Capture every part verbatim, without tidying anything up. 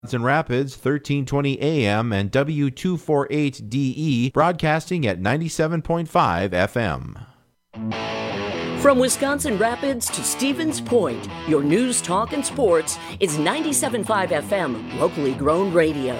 Wisconsin Rapids, thirteen twenty A M and W two forty-eight D E, broadcasting at ninety-seven point five F M. From Wisconsin Rapids to Stevens Point, your news, talk, and sports is ninety-seven point five F M, locally grown radio.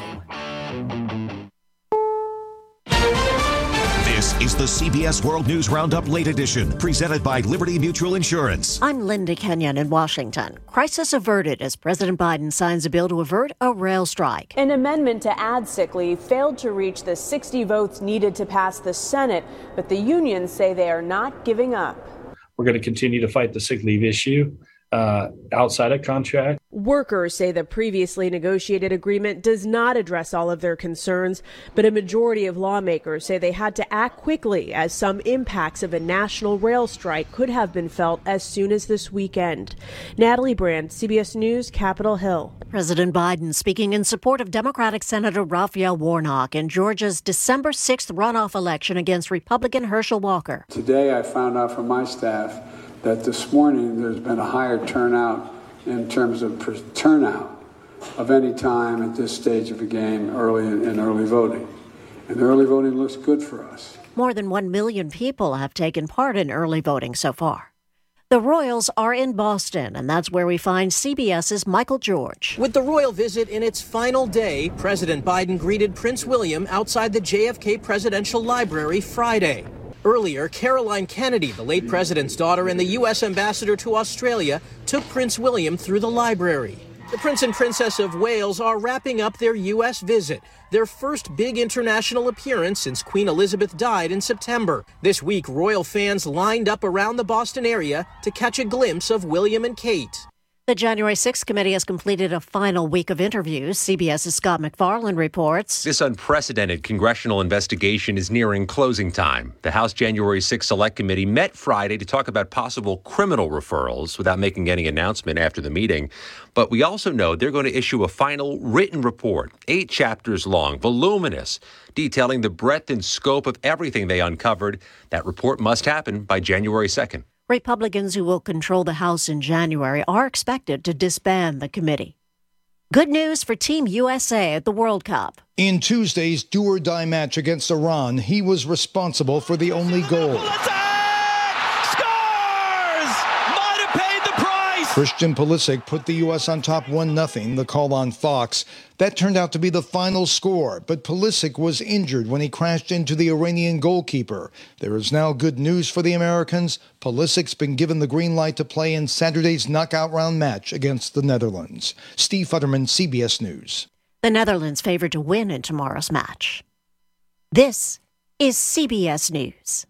This is the C B S World News Roundup Late Edition, presented by Liberty Mutual Insurance. I'm Linda Kenyon in Washington. Crisis averted as President Biden signs a bill to avert a rail strike. An amendment to add sick leave failed to reach the sixty votes needed to pass the Senate, but the unions say they are not giving up. We're going to continue to fight the sick leave issue uh, outside of contract. Workers say the previously negotiated agreement does not address all of their concerns, but a majority of lawmakers say they had to act quickly as some impacts of a national rail strike could have been felt as soon as this weekend. Natalie Brand, C B S News, Capitol Hill. President Biden speaking in support of Democratic Senator Raphael Warnock in Georgia's December sixth runoff election against Republican Herschel Walker. Today I found out from my staff that this morning there's been a higher turnout in terms of per- turnout of any time at this stage of the game early in, in early voting. And early voting looks good for us. More than one million people have taken part in early voting so far. The Royals are in Boston, and that's where we find CBS's Michael George. With the royal visit in its final day, President Biden greeted Prince William outside the J F K Presidential Library Friday. Earlier, Caroline Kennedy, the late president's daughter and the U S ambassador to Australia, took Prince William through the library. The Prince and Princess of Wales are wrapping up their U S visit, their first big international appearance since Queen Elizabeth died in September. This week, royal fans lined up around the Boston area to catch a glimpse of William and Kate. The January sixth committee has completed a final week of interviews. CBS's Scott McFarland reports. This unprecedented congressional investigation is nearing closing time. The House January sixth Select Committee met Friday to talk about possible criminal referrals without making any announcement after the meeting. But we also know they're going to issue a final written report, eight chapters long, voluminous, detailing the breadth and scope of everything they uncovered. That report must happen by January second. Republicans who will control the House in January are expected to disband the committee. Good news for Team U S A at the World Cup. In Tuesday's do-or-die match against Iran, he was responsible for the only goal. Christian Pulisic put the U S on top one nothing, the call on Fox. That turned out to be the final score, but Pulisic was injured when he crashed into the Iranian goalkeeper. There is now good news for the Americans. Pulisic's been given the green light to play in Saturday's knockout round match against the Netherlands. Steve Futterman, C B S News. The Netherlands favored to win in tomorrow's match. This is C B S News.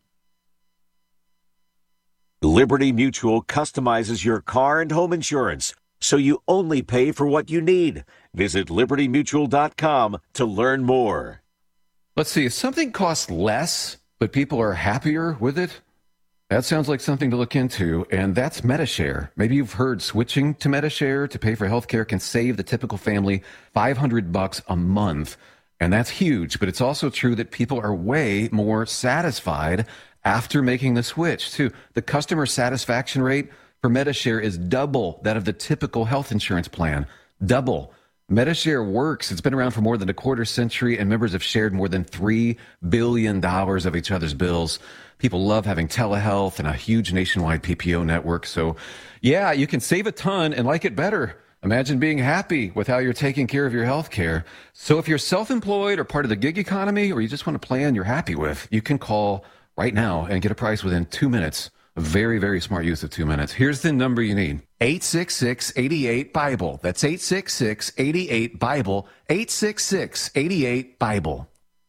Liberty Mutual customizes your car and home insurance, so you only pay for what you need. Visit liberty mutual dot com to learn more. Let's see, if something costs less, but people are happier with it, that sounds like something to look into, and that's Medi-Share. Maybe you've heard switching to Medi-Share to pay for healthcare can save the typical family five hundred bucks a month, and that's huge, but it's also true that people are way more satisfied after making the switch, too. The customer satisfaction rate for Medi-Share is double that of the typical health insurance plan. Double. Medi-Share works. It's been around for more than a quarter century, and members have shared more than three billion dollars of each other's bills. People love having telehealth and a huge nationwide P P O network. So, yeah, you can save a ton and like it better. Imagine being happy with how you're taking care of your health care. So if you're self-employed or part of the gig economy, or you just want a plan you're happy with, you can call right now and get a price within two minutes. A very, very smart use of two minutes. Here's the number you need. eight six six, eight eight, BIBLE. That's eight six six, eight eight, BIBLE. eight six six, eight eight, BIBLE.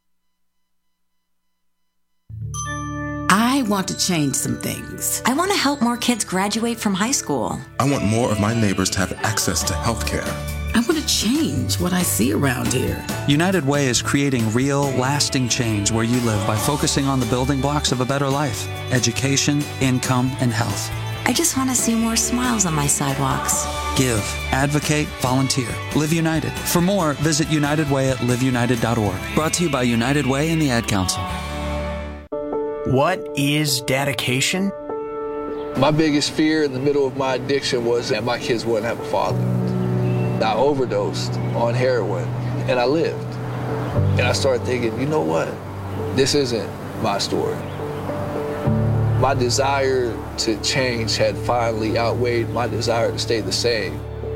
I want to change some things. I want to help more kids graduate from high school. I want more of my neighbors to have access to health care. I want to change what I see around here. United Way is creating real, lasting change where you live by focusing on the building blocks of a better life: education, income, and health. I just want to see more smiles on my sidewalks. Give, advocate, volunteer. Live United. For more, visit United Way at live united dot org. Brought to you by United Way and the Ad Council. What is dedication? My biggest fear in the middle of my addiction was that my kids wouldn't have a father. and I overdosed on heroin, and I lived. And I started thinking, you know what? This isn't my story. My desire to change had finally outweighed my desire to stay the same.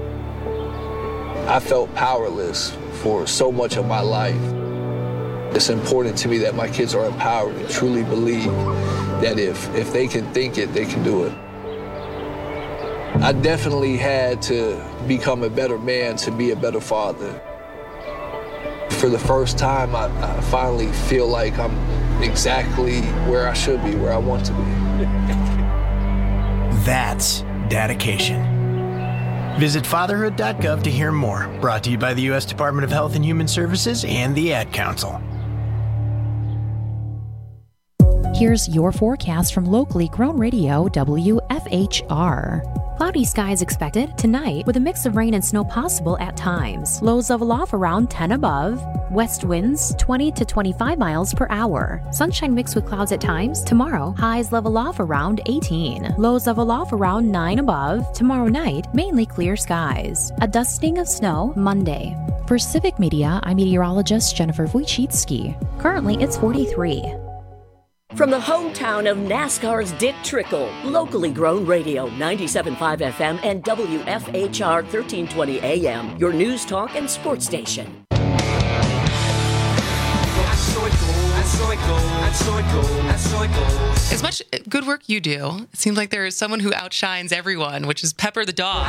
I felt powerless for so much of my life. It's important to me that my kids are empowered and truly believe that if, if they can think it, they can do it. I definitely had to become a better man to be a better father. For the first time, I, I finally feel like I'm exactly where I should be, where I want to be. That's dedication. Visit fatherhood dot gov to hear more. Brought to you by the U S Department of Health and Human Services and the Ad Council. Here's your forecast from locally grown radio W F H R. Cloudy skies expected tonight with a mix of rain and snow possible at times. Lows level off around ten above. West winds twenty to twenty-five miles per hour. Sunshine mixed with clouds at times. Tomorrow, highs level off around eighteen. Lows level off around nine above. Tomorrow night, mainly clear skies. A dusting of snow Monday. For Civic Media, I'm meteorologist Jennifer Wojcicki. Currently, it's forty-three. From the hometown of NASCAR's Dick Trickle, locally grown radio, ninety-seven point five F M and W F H R thirteen twenty A M, your news talk and sports station. As much good work you do, it seems like there is someone who outshines everyone, which is Pepper the dog.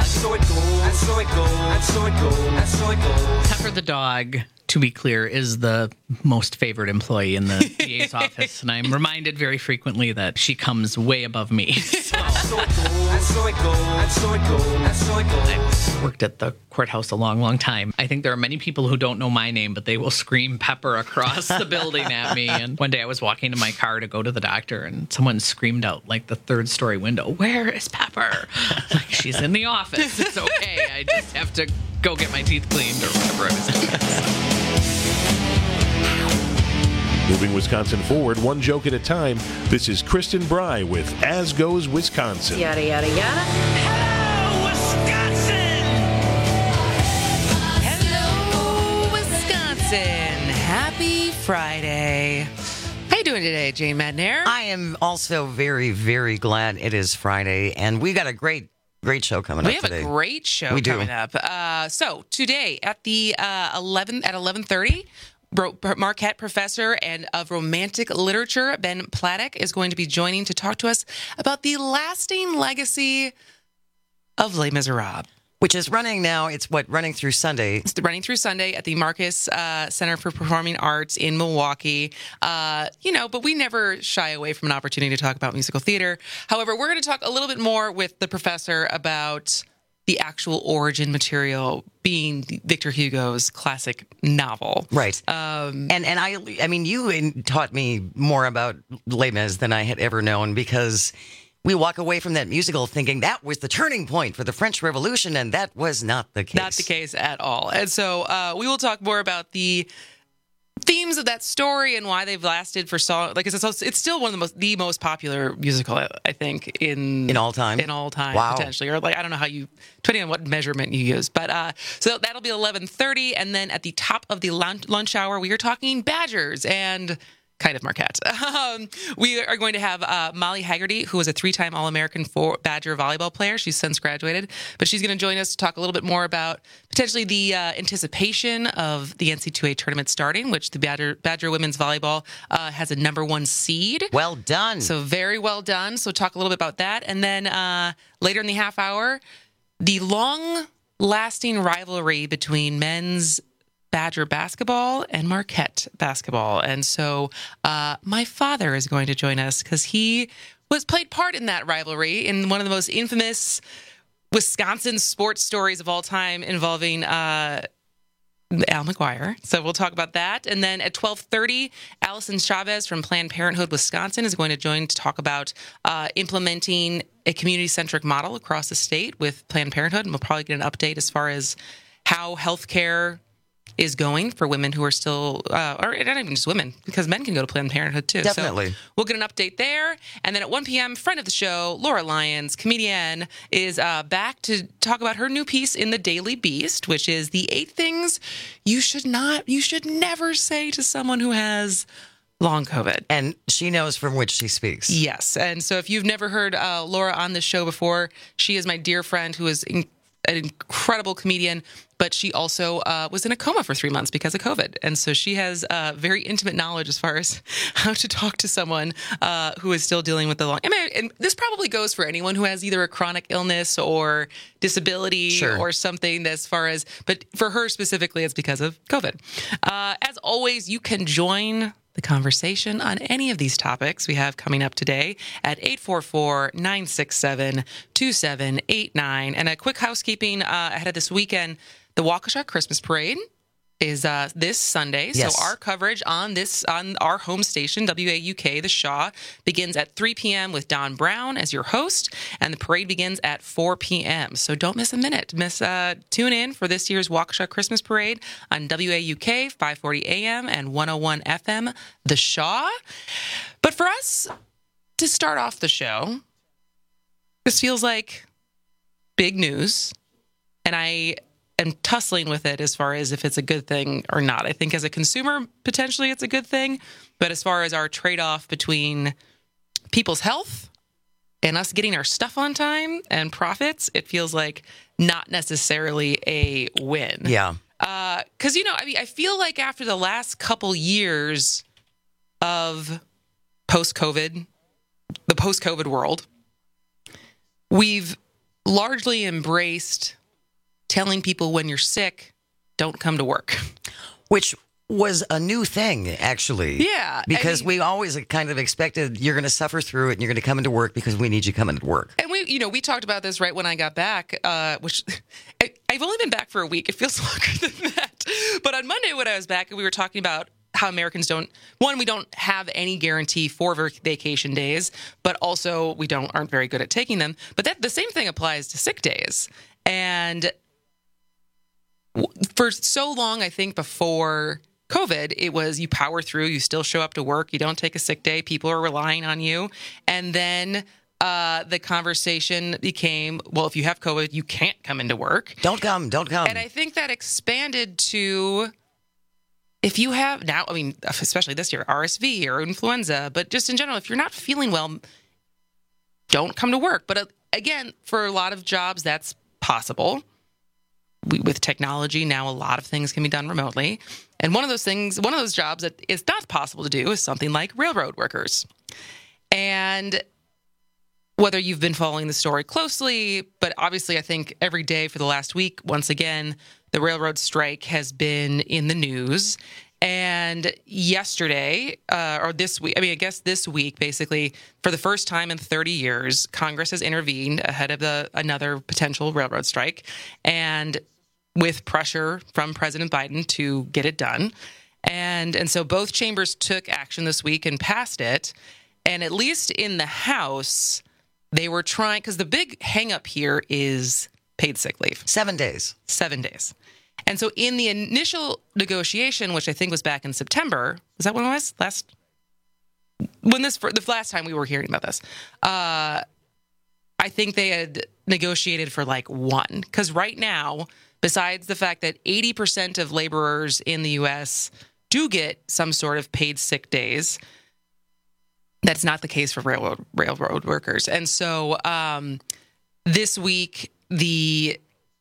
Pepper the dog, to be clear, is the most favored employee in the D A's office, and I'm reminded very frequently that she comes way above me. So. I've worked at the courthouse a long, long time. I think there are many people who don't know my name, but they will scream Pepper across the building at me. And one day I was walking to my car to go to the doctor, and someone screamed out like the third story window, "Where is Pepper?" Like, she's in the office. It's okay. I just have to go get my teeth cleaned or whatever I was doing. Moving Wisconsin forward, one joke at a time. This is Kristen Bry with As Goes Wisconsin. Yada, yada, yada. Hello, Wisconsin. Happy Friday. How you doing today, Jane Madnair? I am also very, very glad it is Friday, and we got a great Great show coming we up today. today. We have a great show we coming do. up. Uh, so today at the uh, eleven at eleven thirty, Marquette professor and of romantic literature Ben Platek is going to be joining to talk to us about the lasting legacy of Les Miserables. Which is running now, it's what, running through Sunday? It's running through Sunday at the Marcus uh, Center for Performing Arts in Milwaukee. Uh, you know, but we never shy away from an opportunity to talk about musical theater. However, we're going to talk a little bit more with the professor about the actual origin material being Victor Hugo's classic novel. Right. Um, and and I, I mean, you taught me more about Les Mis than I had ever known, because we walk away from that musical thinking that was the turning point for the French Revolution, and that was not the case. Not the case at all. And so uh, we will talk more about the themes of that story and why they've lasted for so like it's it's still one of the most the most popular musical, I think, in in all time in all time wow. potentially, or like I don't know how you depending on what measurement you use, but uh, so that'll be eleven thirty, and then at the top of the lunch, lunch hour we are talking Badgers and kind of Marquette. Um, we are going to have uh, Molly Haggerty, who is a three-time All-American for Badger volleyball player. She's since graduated, but she's going to join us to talk a little bit more about potentially the uh, anticipation of the N C double A tournament starting, which the Badger, Badger women's volleyball uh, has a number one seed. Well done. So very well done. So talk a little bit about that. And then uh, later in the half hour, the long-lasting rivalry between men's Badger basketball and Marquette basketball. And so uh, my father is going to join us because he was played part in that rivalry in one of the most infamous Wisconsin sports stories of all time involving uh, Al McGuire. So we'll talk about that. And then at twelve thirty, Allison Chavez from Planned Parenthood Wisconsin is going to join to talk about uh, implementing a community-centric model across the state with Planned Parenthood. And we'll probably get an update as far as how healthcare is going for women who are still, uh, or not even just women, because men can go to Planned Parenthood too. Definitely. So we'll get an update there. And then at one p.m., friend of the show, Laura Lyons, comedian, is uh, back to talk about her new piece in the Daily Beast, which is the eight things you should not, you should never say to someone who has long COVID. And she knows from which she speaks. Yes. And so if you've never heard uh, Laura on this show before, she is my dear friend who is in- an incredible comedian, but she also uh, was in a coma for three months because of COVID. And so she has uh, very intimate knowledge as far as how to talk to someone uh, who is still dealing with the long... I mean, and this probably goes for anyone who has either a chronic illness or disability Sure. or something as far as... But for her specifically, it's because of COVID. Uh, as always, you can join the conversation on any of these topics we have coming up today at eight four four, nine six seven, two seven eight nine. And a quick housekeeping uh, ahead of this weekend, the Waukesha Christmas Parade is uh, this Sunday. Yes. So our coverage on this on our home station, W A U K, The Shaw, begins at three p.m. with Don Brown as your host, and the parade begins at four p.m. So don't miss a minute. Miss uh, tune in for this year's Waukesha Christmas Parade on W A U K, five forty a.m. and one oh one F M, The Shaw. But for us to start off the show, this feels like big news, and I am tussling with it as far as if it's a good thing or not. I think as a consumer, potentially it's a good thing. But as far as our trade-off between people's health and us getting our stuff on time and profits, it feels like not necessarily a win. Yeah. Because, uh, you know, I mean, I feel like after the last couple years of post-COVID, the post-COVID world, we've largely embraced telling people when you're sick, don't come to work. Which was a new thing, actually. Yeah. Because I mean, we always kind of expected you're going to suffer through it and you're going to come into work because we need you coming to work. And we, you know, we talked about this right when I got back, uh, which I, I've only been back for a week. It feels longer than that. But on Monday when I was back, we were talking about how Americans don't, one, we don't have any guarantee for vacation days, but also we don't aren't very good at taking them. But that the same thing applies to sick days. And for so long, I think before COVID, it was you power through, you still show up to work, you don't take a sick day, people are relying on you. And then uh, the conversation became, well, if you have COVID, you can't come into work. Don't come, don't come. And I think that expanded to, if you have now, I mean, especially this year, R S V or influenza, but just in general, if you're not feeling well, don't come to work. But uh, again, for a lot of jobs, that's possible. We, with technology, now a lot of things can be done remotely. And one of those things, one of those jobs that is not possible to do is something like railroad workers. And whether you've been following the story closely, but obviously I think every day for the last week, once again, the railroad strike has been in the news. And yesterday, uh, or this week, I mean, I guess this week, basically, for the first time in thirty years, Congress has intervened ahead of the another potential railroad strike, and with pressure from President Biden to get it done. And and so both chambers took action this week and passed it. And at least in the House, they were trying, because the big hang up here is paid sick leave. Seven days. Seven days. And so in the initial negotiation, which I think was back in September, is that when it was? Last, when this, the last time we were hearing about this, uh, I think they had negotiated for like one. Because right now, besides the fact that eighty percent of laborers in the U S do get some sort of paid sick days, that's not the case for railroad railroad workers. And so um, this week, the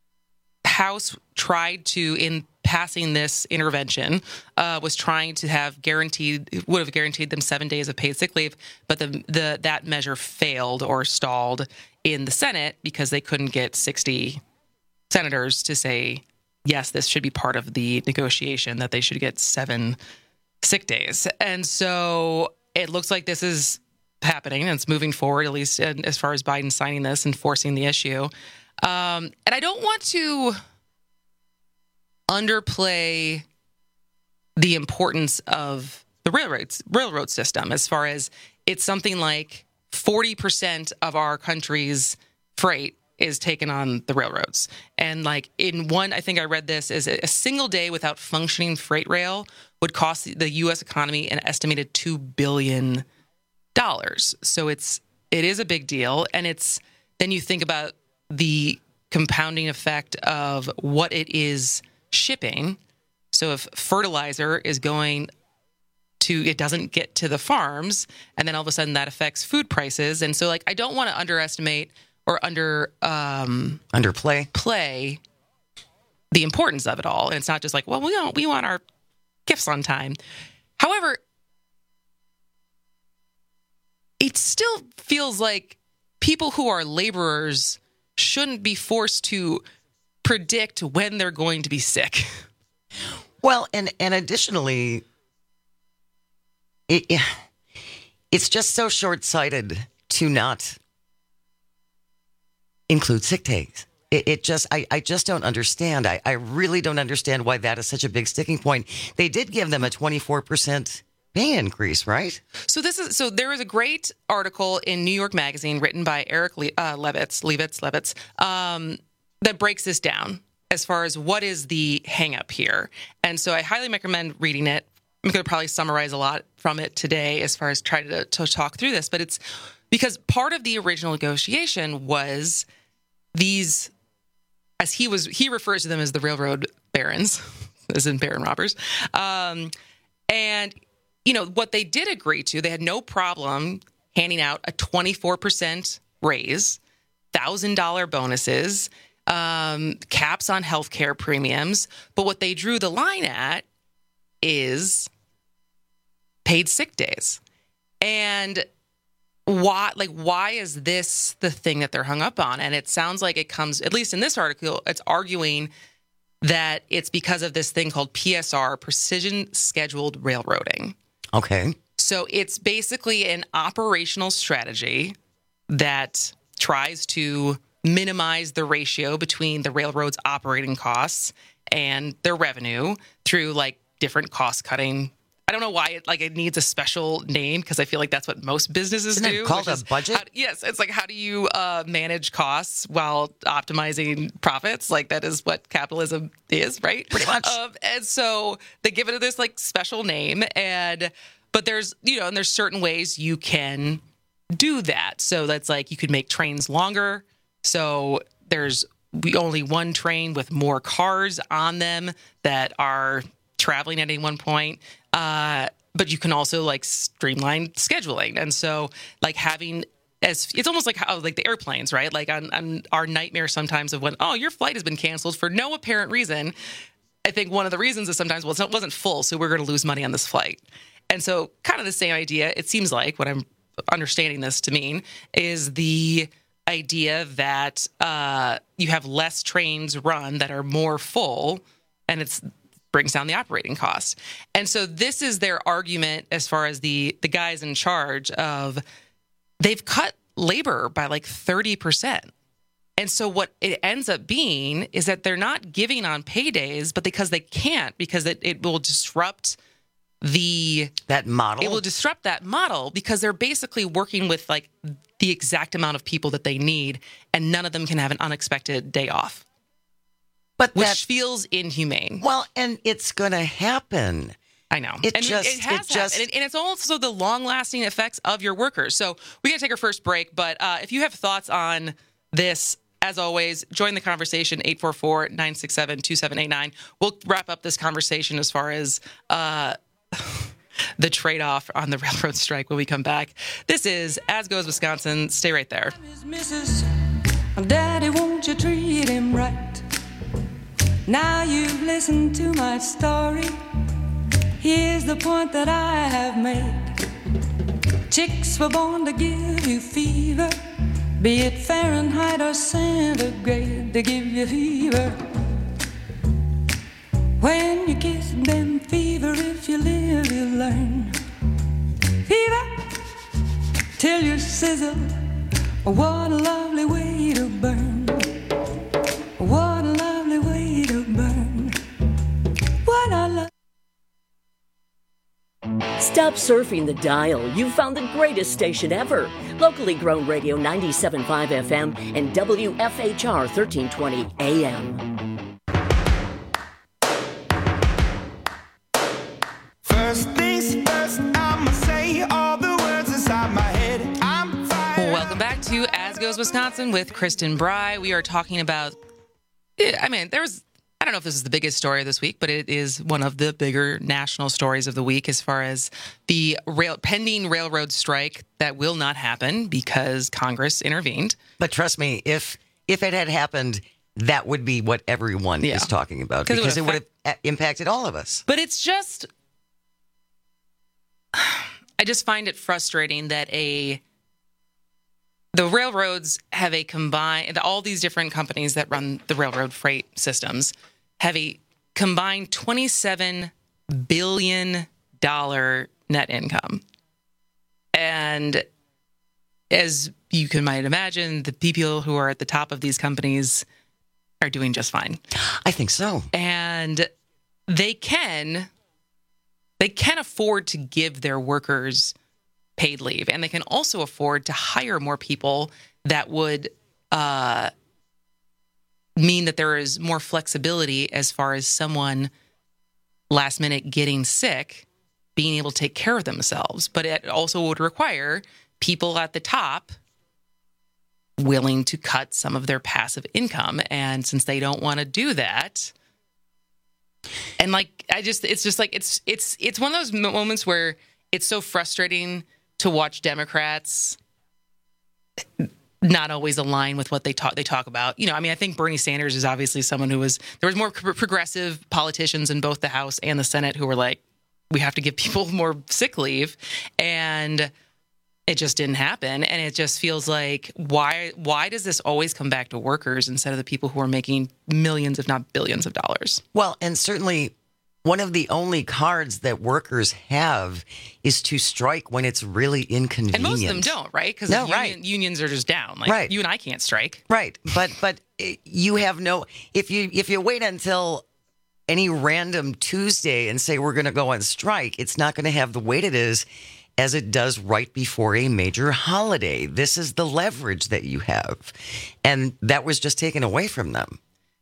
House tried to, in passing this intervention, uh, was trying to have guaranteed, would have guaranteed them seven days of paid sick leave, but the the that measure failed or stalled in the Senate because they couldn't get sixty senators to say, yes, this should be part of the negotiation, that they should get seven sick days. And so it looks like this is happening, and it's moving forward, at least as far as Biden signing this and forcing the issue. Um, and I don't want to underplay the importance of the railroads, railroad system, as far as it's something like forty percent of our country's freight is taken on the railroads. And like in one, I think I read this, is a single day without functioning freight rail would cost the U S economy an estimated two billion dollars. So it's, it is a big deal. And it's, then you think about the compounding effect of what it is shipping. So if fertilizer is going to, it doesn't get to the farms, and then all of a sudden that affects food prices. And so like, I don't want to underestimate or under um, underplay play the importance of it all. And it's not just like, well, we don't, we want our gifts on time. However, it still feels like people who are laborers shouldn't be forced to predict when they're going to be sick. Well, and, and additionally, it, it's just so short-sighted to not include sick days. It, it just, I, I just don't understand. I, I really don't understand why that is such a big sticking point. They did give them a twenty-four percent pay increase, right? So this is, so there was a great article in New York Magazine written by Eric Le, uh, Levitz, Levitz, Levitz, um, that breaks this down as far as what is the hang up here. And so I highly recommend reading it. I'm going to probably summarize a lot from it today as far as trying to, to talk through this, but it's because part of the original negotiation was these, as he was, he refers to them as the railroad barons, as in baron robbers. Um, and, you know, what they did agree to, they had no problem handing out a twenty-four percent raise, one thousand dollars bonuses, um, caps on healthcare premiums. But what they drew the line at is paid sick days. And why, like, why is this the thing that they're hung up on? And it sounds like it comes, at least in this article, it's arguing that it's because of this thing called P S R, Precision Scheduled Railroading. Okay. So it's basically an operational strategy that tries to minimize the ratio between the railroad's operating costs and their revenue through like different cost cutting. I don't know why it like it needs a special name, because I feel like that's what most businesses Isn't do. it called a is budget? How, yes, it's like, how do you uh, manage costs while optimizing profits? Like that is what capitalism is, right? Pretty much. Um, and so they give it this like special name, and but there's you know and there's certain ways you can do that. So that's like you could make trains longer. So there's only one train with more cars on them that are traveling at any one point. Uh, but you can also like streamline scheduling. And so like having as it's almost like how like the airplanes, right? Like on, on our nightmare sometimes of when, oh, your flight has been canceled for no apparent reason. I think one of the reasons is sometimes, well, it wasn't full, so we're going to lose money on this flight. And so kind of the same idea, it seems like what I'm understanding this to mean is the idea that uh, you have less trains run that are more full, and it's brings down the operating cost. And so this is their argument as far as the the guys in charge of they've cut labor by like thirty percent. And so what it ends up being is that they're not giving on paydays, but because they can't, because it, it will disrupt the that model. It will disrupt that model because they're basically working with like the exact amount of people that they need, and none of them can have an unexpected day off. But which that feels inhumane. Well, and it's going to happen. I know. It and just, it, it has it just, and, it, and it's also the long-lasting effects of your workers. So we got to take our first break, but uh, if you have thoughts on this, as always, join the conversation, eight four four, nine six seven, two seven eight nine. We'll wrap up this conversation as far as uh, the trade-off on the railroad strike when we come back. This is As Goes Wisconsin. Stay right there. Missus Daddy, won't you treat him right? Now you've listened to my story. Here's the point that I have made. Chicks were born to give you fever, be it Fahrenheit or centigrade, they give you fever. When you kiss them, fever, if you live, you learn. Fever, till you sizzle, what a lovely way to burn. What a lovely way to burn. What I love. Stop surfing the dial. You've found the greatest station ever. Locally grown radio ninety-seven point five F M and W F H R thirteen twenty A M. First things first, I'ma say all the words inside my head. I'm fired. Welcome back to As Goes Wisconsin with Kristen Bry. We are talking about, I mean, there's, I don't know if this is the biggest story of this week, but it is one of the bigger national stories of the week as far as the rail, pending railroad strike that will not happen because Congress intervened. But trust me, if if it had happened, that would be what everyone Yeah. is talking about, 'Cause it because would it would have impacted all of us. But it's just, I just find it frustrating that a the railroads have a combined, all these different companies that run the railroad freight systems have a combined twenty-seven billion dollars net income. And as you can might imagine, the people who are at the top of these companies are doing just fine. I think so. And they can, they can afford to give their workers paid leave, and they can also afford to hire more people that would uh, mean that there is more flexibility as far as someone last minute getting sick, being able to take care of themselves. But it also would require people at the top willing to cut some of their passive income. And since they don't want to do that, and like, I just, it's just like, it's, it's, it's one of those moments where it's so frustrating to watch Democrats not always align with what they talk they talk about. You know, I mean, I think Bernie Sanders is obviously someone who was, there was more pro- progressive politicians in both the House and the Senate who were like, we have to give people more sick leave. And it just didn't happen. And it just feels like, why, why does this always come back to workers instead of the people who are making millions, if not billions of dollars? Well, and certainly one of the only cards that workers have is to strike when it's really inconvenient. And most of them don't, right? Because No, union, right. unions are just down. Like, Right. you and I can't strike. Right, but but you have no, if you if you wait until any random Tuesday and say we're going to go on strike, it's not going to have the weight it is as it does right before a major holiday. This is the leverage that you have, and that was just taken away from them.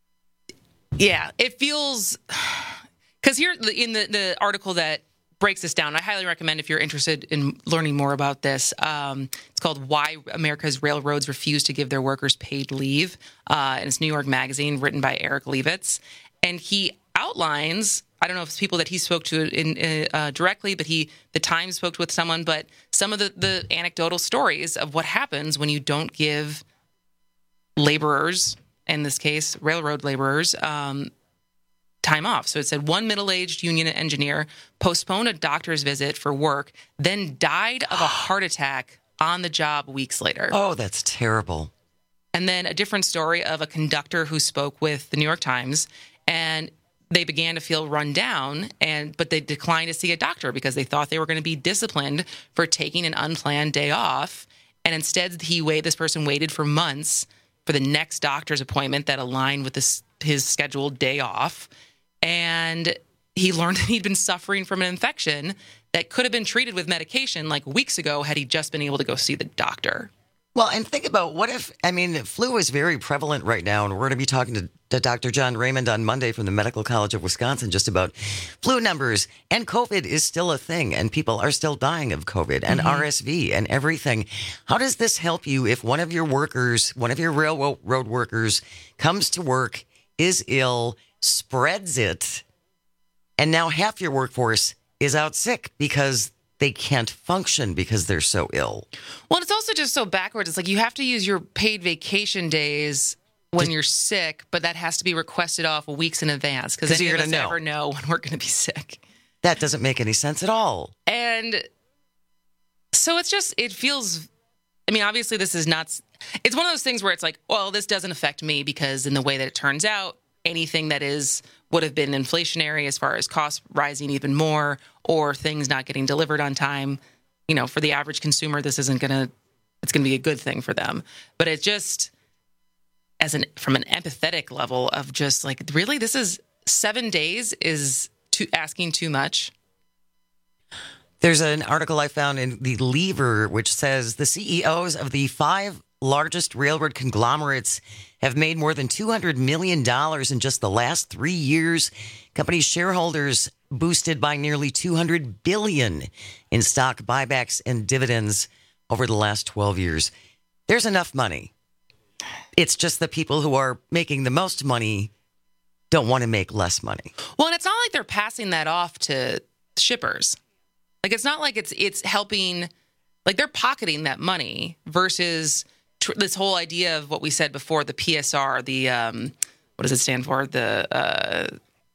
Yeah, it feels, because here in the, the article that breaks this down, I highly recommend if you're interested in learning more about this. Um, it's called Why America's Railroads Refuse to Give Their Workers Paid Leave. Uh, and it's New York Magazine, written by Eric Levitz. And he outlines, I don't know if it's people that he spoke to in, uh, directly, but he, the Times spoke with someone, but some of the, the anecdotal stories of what happens when you don't give laborers, in this case, railroad laborers, um, time off. So it said one middle-aged union engineer postponed a doctor's visit for work, then died of a heart attack on the job weeks later. Oh, that's terrible. And then a different story of a conductor who spoke with the New York Times, and they began to feel run down, and but they declined to see a doctor because they thought they were going to be disciplined for taking an unplanned day off. And instead, he waited, this person waited for months for the next doctor's appointment that aligned with this, his scheduled day off. And he learned that he'd been suffering from an infection that could have been treated with medication like weeks ago had he just been able to go see the doctor. Well, and think about what if, I mean, flu is very prevalent right now, and we're going to be talking to, to Doctor John Raymond on Monday from the Medical College of Wisconsin just about flu numbers. And COVID is still a thing, and people are still dying of COVID and mm-hmm. R S V and everything. How does this help you if one of your workers, one of your railroad workers comes to work, is ill, spreads it, and now half your workforce is out sick because they can't function because they're so ill? Well, it's also just so backwards. It's like you have to use your paid vacation days when you're sick, but that has to be requested off weeks in advance because any you're of us gonna know. never know when we're going to be sick. That doesn't make any sense at all. And so it's just, it feels, I mean, obviously this is not, it's one of those things where it's like, well, this doesn't affect me because in the way that it turns out, anything that is would have been inflationary as far as costs rising even more or things not getting delivered on time, you know, for the average consumer, this isn't going to, it's going to be a good thing for them. But it just, as an, from an empathetic level of just like, really, this is seven days is too, asking too much. There's an article I found in The Lever which says the C E Os of the five largest railroad conglomerates have made more than two hundred million dollars in just the last three years. Company shareholders boosted by nearly two hundred billion dollars in stock buybacks and dividends over the last twelve years. There's enough money. It's just the people who are making the most money don't want to make less money. Well, and it's not like they're passing that off to shippers. Like, it's not like it's it's helping, like they're pocketing that money versus tr- this whole idea of what we said before, the P S R, the, um, what does it stand for? The, uh,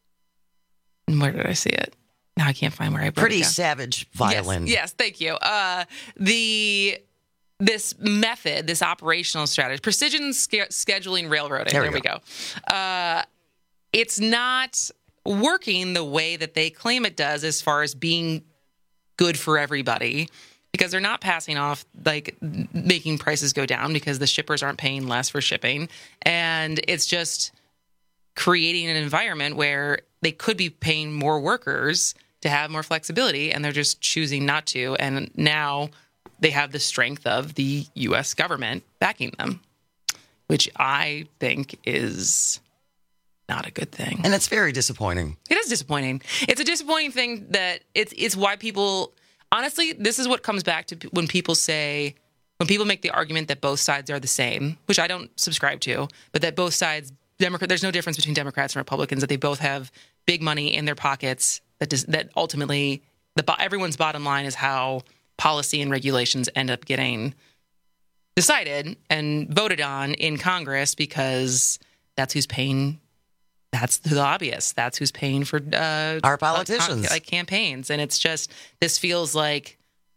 where did I see it? Now I can't find where I put Pretty it down. savage violin. Yes, yes, thank you. Uh, the... This method, this operational strategy, precision ske- scheduling railroading. There, there we go. go. Uh, it's not working the way that they claim it does as far as being good for everybody, because they're not passing off, like making prices go down because the shippers aren't paying less for shipping. And it's just creating an environment where they could be paying more workers to have more flexibility, and they're just choosing not to. And now they have the strength of the U S government backing them, which I think is not a good thing. And it's very disappointing. It is disappointing. It's a disappointing thing that it's it's why people, honestly, this is what comes back to when people say, when people make the argument that both sides are the same, which I don't subscribe to, but that both sides, Democrat, there's no difference between Democrats and Republicans, that they both have big money in their pockets, that does, that ultimately the everyone's bottom line is how policy and regulations end up getting decided and voted on in Congress, because that's who's paying. That's the lobbyists. That's who's paying for uh, our politicians, uh, like campaigns. And it's just, this feels like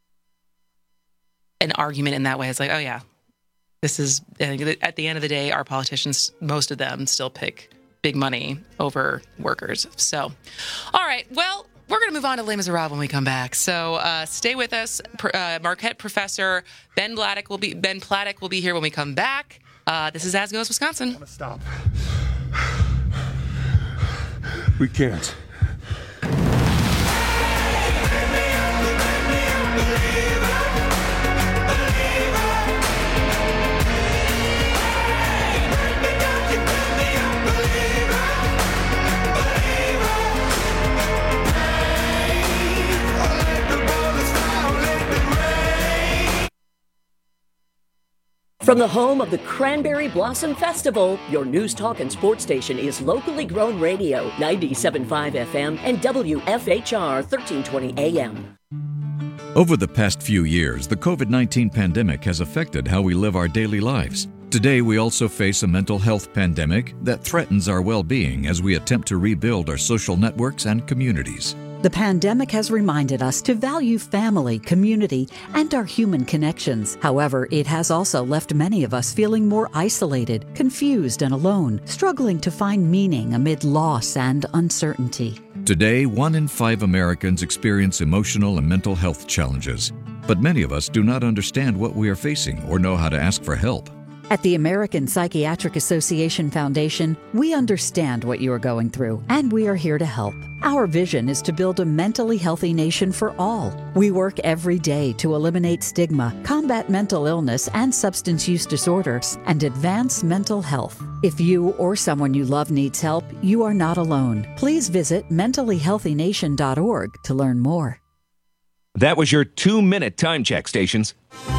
an argument in that way. It's like, oh yeah, this is, at the end of the day, our politicians, most of them still pick big money over workers. So, all right, well, we're going to move on to Les Miserables when we come back. So uh, stay with us. Uh, Marquette professor Ben Platek will be Ben Platek will be here when we come back. Uh, this is As Goes Wisconsin. I want to stop. We can't. From the home of the Cranberry Blossom Festival, your news, talk, and sports station is locally grown radio, ninety-seven point five F M and W F H R thirteen twenty A M. Over the past few years, the covid nineteen pandemic has affected how we live our daily lives. Today, we also face a mental health pandemic that threatens our well-being as we attempt to rebuild our social networks and communities. The pandemic has reminded us to value family, community, and our human connections. However, it has also left many of us feeling more isolated, confused, and alone, struggling to find meaning amid loss and uncertainty. Today, one in five Americans experience emotional and mental health challenges, but many of us do not understand what we are facing or know how to ask for help. At the American Psychiatric Association Foundation, we understand what you are going through, and we are here to help. Our vision is to build a mentally healthy nation for all. We work every day to eliminate stigma, combat mental illness and substance use disorders, and advance mental health. If you or someone you love needs help, you are not alone. Please visit mentally healthy nation dot org to learn more. That was your two-minute time check, stations.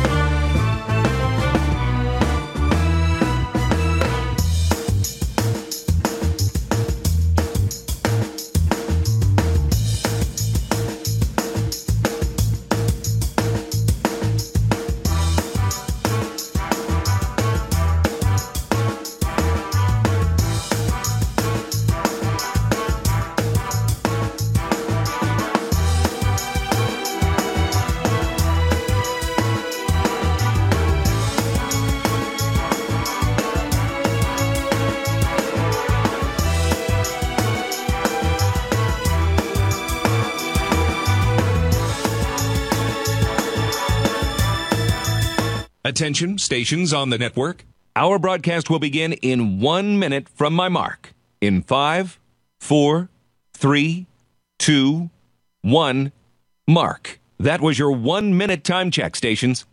Attention, stations on the network. Our broadcast will begin in one minute from my mark. In five, four, three, two, one, mark. That was your one-minute time check, stations.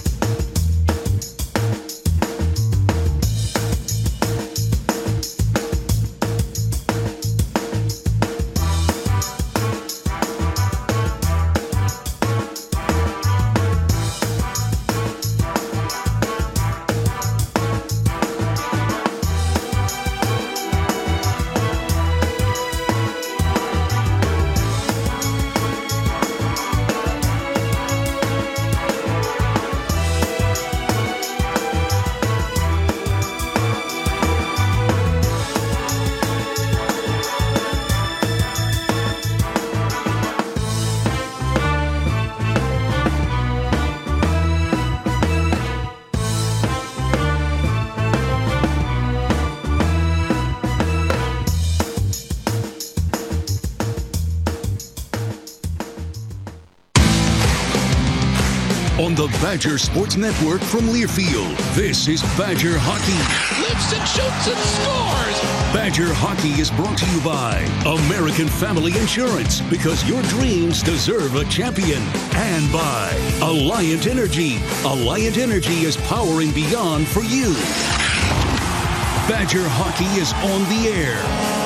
On the Badger Sports Network from Learfield, this is Badger Hockey. Lifts and shoots and scores! Badger Hockey is brought to you by American Family Insurance, because your dreams deserve a champion. And by Alliant Energy. Alliant Energy is powering beyond for you. Badger Hockey is on the air.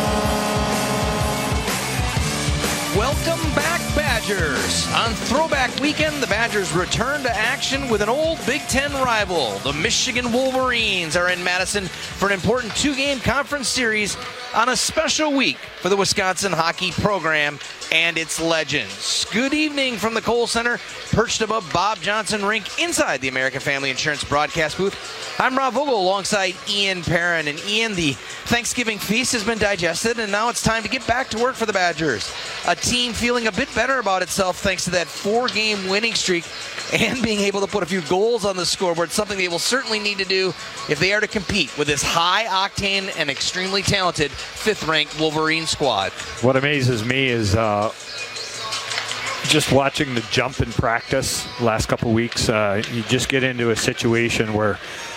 Welcome back, Badgers. On Throwback Weekend, the Badgers return to action with an old Big Ten rival. The Michigan Wolverines are in Madison for an important two-game conference series on a special week for the Wisconsin hockey program and its legends. Good evening from the Kohl Center, perched above Bob Johnson Rink inside the American Family Insurance broadcast booth. I'm Rob Vogel alongside Ian Perrin. And Ian, the Thanksgiving feast has been digested, and now it's time to get back to work for the Badgers. A team feeling a bit better about itself thanks to that four-game winning streak and being able to put a few goals on the scoreboard, something they will certainly need to do if they are to compete with this high-octane and extremely talented fifth-ranked Wolverine squad. What amazes me is uh, just watching the jump in practice last couple weeks. Uh, you just get into a situation where,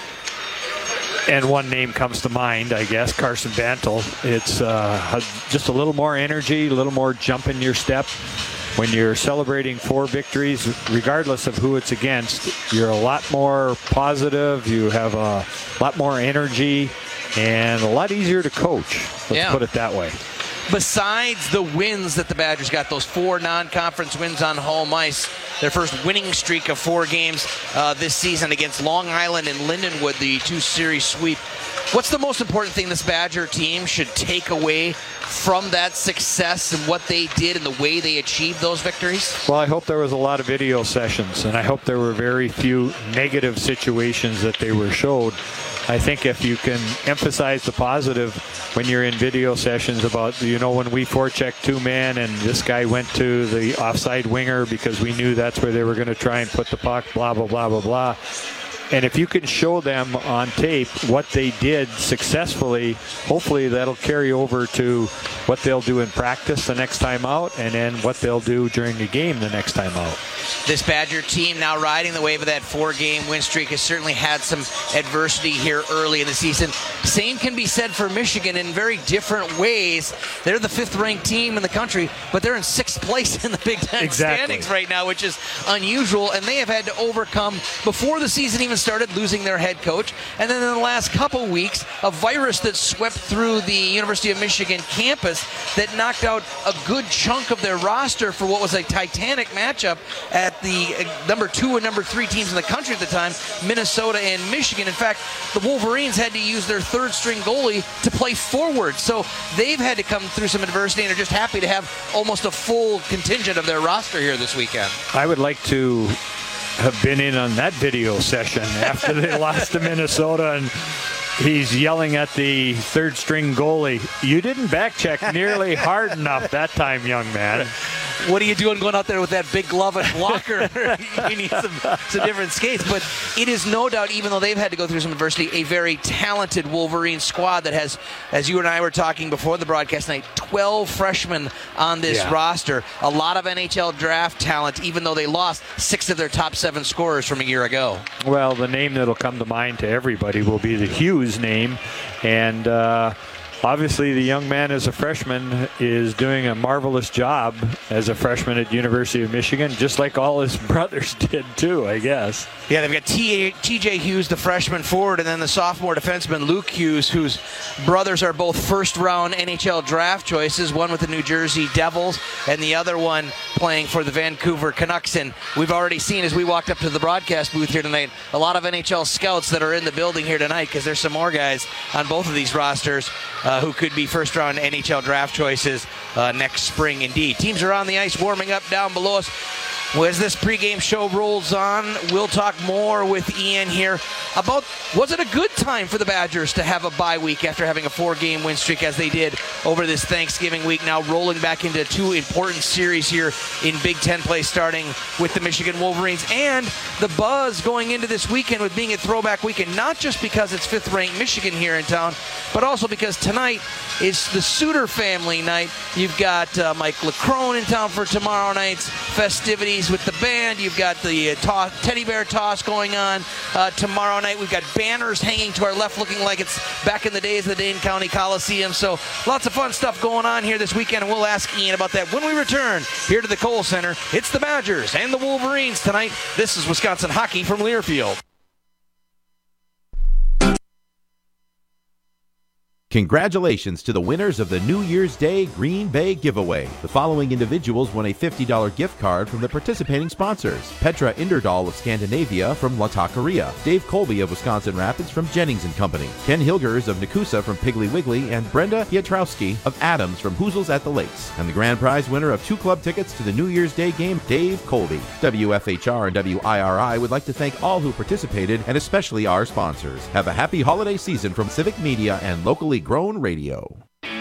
and one name comes to mind, I guess, Carson Bantle. It's uh, just a little more energy, a little more jump in your step. When you're celebrating four victories, regardless of who it's against, you're a lot more positive, you have a lot more energy, and a lot easier to coach. Let's yeah. put it that way. Besides the wins that the Badgers got, those four non-conference wins on home ice, their first winning streak of four games uh, this season against Long Island and Lindenwood, the two-series sweep. What's the most important thing this Badger team should take away from that success and what they did and the way they achieved those victories? Well, I hope there was a lot of video sessions, and I hope there were very few negative situations that they were showed. I think if you can emphasize the positive when you're in video sessions about, you know, when we forechecked two-man and this guy went to the offside winger because we knew that's where they were going to try and put the puck, blah, blah, blah, blah, blah. And if you can show them on tape what they did successfully, hopefully that'll carry over to what they'll do in practice the next time out, and then what they'll do during the game the next time out. This Badger team now riding the wave of that four-game win streak has certainly had some adversity here early in the season. Same can be said for Michigan in very different ways. They're the fifth-ranked team in the country, but they're in sixth place in the Big Ten exactly. standings right now, which is unusual, and they have had to overcome, before the season even started, losing their head coach, and then in the last couple weeks, a virus that swept through the University of Michigan campus that knocked out a good chunk of their roster for what was a titanic matchup at the number two and number three teams in the country at the time, Minnesota and Michigan. In fact, the Wolverines had to use their third-string goalie to play forward, so they've had to come through some adversity and are just happy to have almost a full contingent of their roster here this weekend. I would like to have been in on that video session after they lost to Minnesota, and he's yelling at the third string goalie, "You didn't back check nearly hard enough that time, young man." What are you doing going out there with that big glove and blocker? You need some, some different skates. But it is no doubt, even though they've had to go through some adversity, a very talented Wolverine squad that has, as you and I were talking before the broadcast night, twelve freshmen on this yeah. roster. A lot of N H L draft talent, even though they lost six of their top seven scorers from a year ago. Well, the name that'll come to mind to everybody will be the Hughes name. And uh, obviously the young man as a freshman is doing a marvelous job as a freshman at University of Michigan, just like all his brothers did too, I guess. Yeah, they've got T J Hughes, the freshman forward, and then the sophomore defenseman Luke Hughes, whose brothers are both first-round N H L draft choices, one with the New Jersey Devils and the other one playing for the Vancouver Canucks. And we've already seen, as we walked up to the broadcast booth here tonight, a lot of N H L scouts that are in the building here tonight, because there's some more guys on both of these rosters uh, who could be first-round N H L draft choices uh, next spring indeed. Teams are on the ice warming up down below us. Well, as this pregame show rolls on, we'll talk more with Ian here about, was it a good time for the Badgers to have a bye week after having a four-game win streak as they did over this Thanksgiving week, now rolling back into two important series here in Big Ten play, starting with the Michigan Wolverines, and the buzz going into this weekend with being a throwback weekend, not just because it's fifth-ranked Michigan here in town, but also because tonight is the Suter family night. You've got uh, Mike LeCrone in town for tomorrow night's festivities with the band. You've got the uh, toss, teddy bear toss going on uh, tomorrow night. We've got banners hanging to our left looking like it's back in the days of the Dane County Coliseum. So lots of fun stuff going on here this weekend, and we'll ask Ian about that when we return here to the Kohl Center. It's the Badgers and the Wolverines tonight. This is Wisconsin Hockey from Learfield. Congratulations to the winners of the New Year's Day Green Bay giveaway. The following individuals won a fifty dollars gift card from the participating sponsors: Petra Inderdahl of Scandinavia from La Taqueria, Dave Colby of Wisconsin Rapids from Jennings and Company, Ken Hilgers of Nakusa from Piggly Wiggly, and Brenda Pietrowski of Adams from Hoozles at the Lakes. And the grand prize winner of two club tickets to the New Year's Day game, Dave Colby. W F H R and W I R I would like to thank all who participated, and especially our sponsors. Have a happy holiday season from Civic Media and locally grown radio.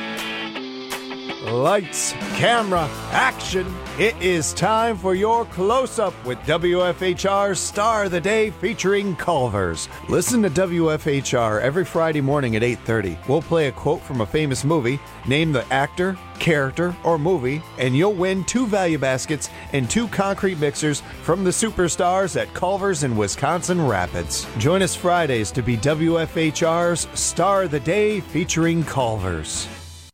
Lights, camera, action. It is time for your close-up with W F H R's Star of the Day featuring Culver's. Listen to W F H R every Friday morning at eight thirty. We'll play a quote from a famous movie, name the actor, character, or movie, and you'll win two value baskets and two concrete mixers from the superstars at Culver's in Wisconsin Rapids. Join us Fridays to be W F H R's Star of the Day featuring Culver's.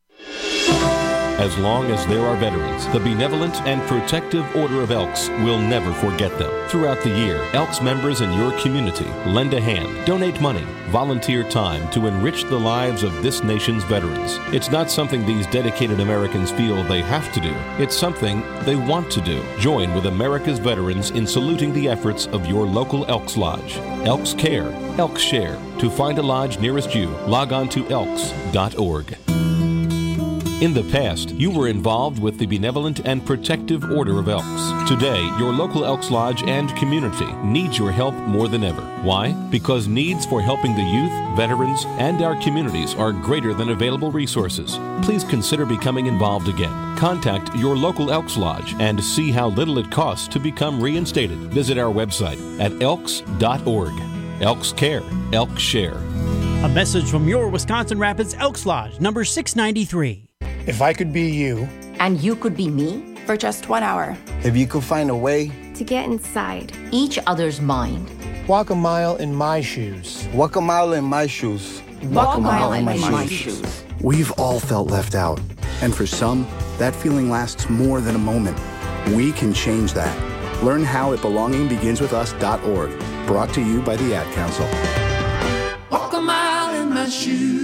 As long as there are veterans, the Benevolent and Protective Order of Elks will never forget them. Throughout the year, Elks members in your community lend a hand, donate money, volunteer time to enrich the lives of this nation's veterans. It's not something these dedicated Americans feel they have to do. It's something they want to do. Join with America's veterans in saluting the efforts of your local Elks Lodge. Elks Care, Elks Share. To find a lodge nearest you, log on to elks dot org. In the past, you were involved with the Benevolent and Protective Order of Elks. Today, your local Elks Lodge and community needs your help more than ever. Why? Because needs for helping the youth, veterans, and our communities are greater than available resources. Please consider becoming involved again. Contact your local Elks Lodge and see how little it costs to become reinstated. Visit our website at elks dot org. Elks Care, Elks Share. A message from your Wisconsin Rapids Elks Lodge, number six ninety-three. If I could be you. And you could be me. For just one hour. If you could find a way. To get inside. Each other's mind. Walk a mile in my shoes. Walk a mile in my shoes. Walk, Walk a mile, mile in, in my, my shoes. shoes. We've all felt left out. And for some, that feeling lasts more than a moment. We can change that. Learn how at belonging begins with us dot org. Brought to you by the Ad Council. Walk a mile in my shoes.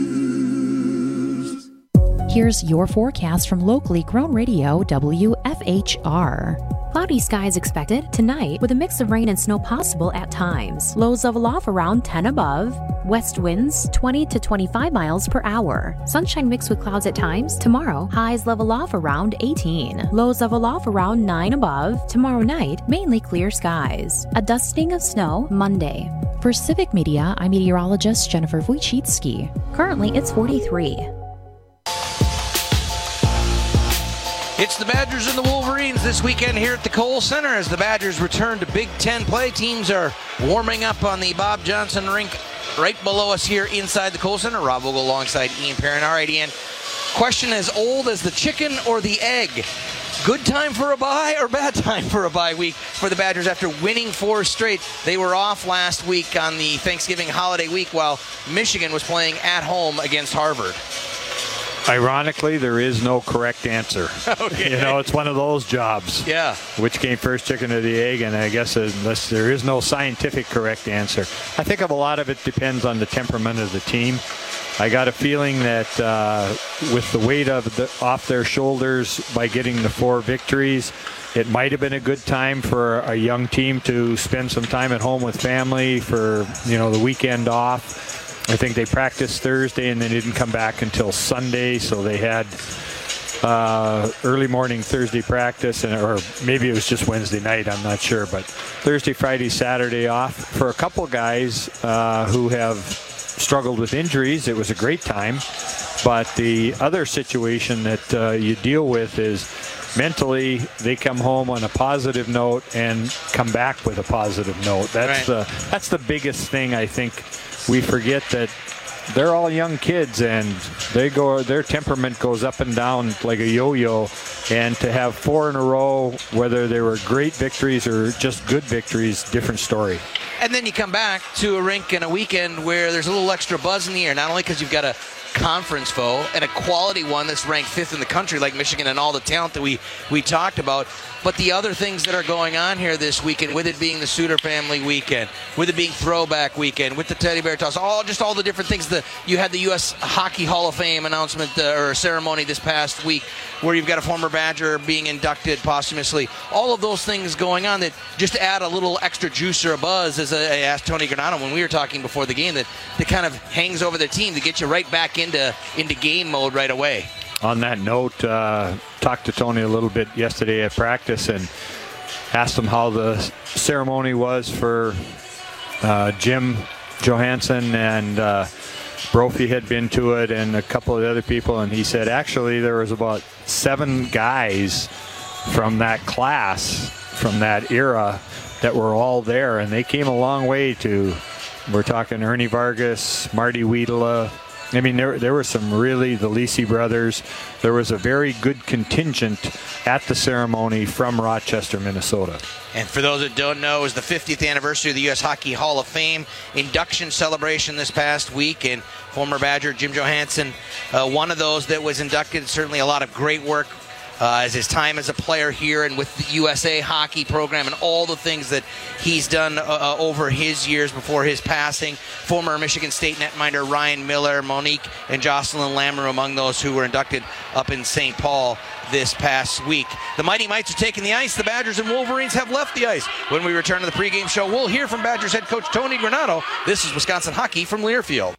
Here's your forecast from locally grown radio W F H R. Cloudy skies expected tonight with a mix of rain and snow possible at times. Lows level off around ten above. West winds twenty to twenty-five miles per hour. Sunshine mixed with clouds at times. Tomorrow, highs level off around eighteen. Lows level off around nine above. Tomorrow night, mainly clear skies. A dusting of snow Monday. For Civic Media, I'm meteorologist Jennifer Wojcicki. Currently, it's forty-three. It's the Badgers and the Wolverines this weekend here at the Kohl Center as the Badgers return to Big Ten play. Teams are warming up on the Bob Johnson rink right below us here inside the Kohl Center. Rob Vogel alongside Ian Perrin. All right, Ian. Question as old as the chicken or the egg. Good time for a bye or bad time for a bye week for the Badgers after winning four straight? They were off last week on the Thanksgiving holiday week while Michigan was playing at home against Harvard. Ironically, there is no correct answer. Okay. You know, it's one of those jobs. Yeah. Which came first, chicken or the egg? And I guess unless there is no scientific correct answer. I think of a lot of it depends on the temperament of the team. I got a feeling that uh, with the weight of the, off their shoulders by getting the four victories, it might have been a good time for a young team to spend some time at home with family for, you know, the weekend off. I think they practiced Thursday and they didn't come back until Sunday, so they had uh, early morning Thursday practice, and or maybe it was just Wednesday night, I'm not sure, but Thursday, Friday, Saturday off. For a couple guys uh, who have struggled with injuries, it was a great time. But the other situation that uh, you deal with is mentally they come home on a positive note and come back with a positive note. That's right. the that's the biggest thing. I think we forget that they're all young kids and they go their temperament goes up and down like a yo-yo, and to have four in a row, whether they were great victories or just good victories, different story. And then you come back to a rink and a weekend where there's a little extra buzz in the air, not only because you've got a conference foe and a quality one that's ranked fifth in the country like Michigan and all the talent that we, we talked about, but the other things that are going on here this weekend, with it being the Suter family weekend, with it being throwback weekend, with the teddy bear toss, all just all the different things. That you had the U S Hockey Hall of Fame announcement uh, or ceremony this past week where you've got a former Badger being inducted posthumously. All of those things going on that just add a little extra juice or a buzz, as I asked Tony Granato when we were talking before the game, that, that kind of hangs over the team to get you right back into, into game mode right away. On that note, uh, talked to Tony a little bit yesterday at practice and asked him how the ceremony was for uh, Jim Johansson, and uh, Brophy had been to it and a couple of other people, and he said actually there was about seven guys from that class, from that era, that were all there, and they came a long way to, we're talking Ernie Vargas, Marty Wiedela. I mean, there there were some really, the Lisi brothers. There was a very good contingent at the ceremony from Rochester, Minnesota. And for those that don't know, it was the fiftieth anniversary of the U S Hockey Hall of Fame induction celebration this past week, and former Badger Jim Johansson, uh, one of those that was inducted. Certainly a lot of great work Uh, as his time as a player here and with the U S A hockey program and all the things that he's done uh, over his years before his passing. Former Michigan State netminder Ryan Miller, Monique, and Jocelyn Lamoureux among those who were inducted up in Saint Paul this past week. The Mighty Mites are taking the ice. The Badgers and Wolverines have left the ice. When we return to the pregame show, we'll hear from Badgers head coach Tony Granato. This is Wisconsin Hockey from Learfield.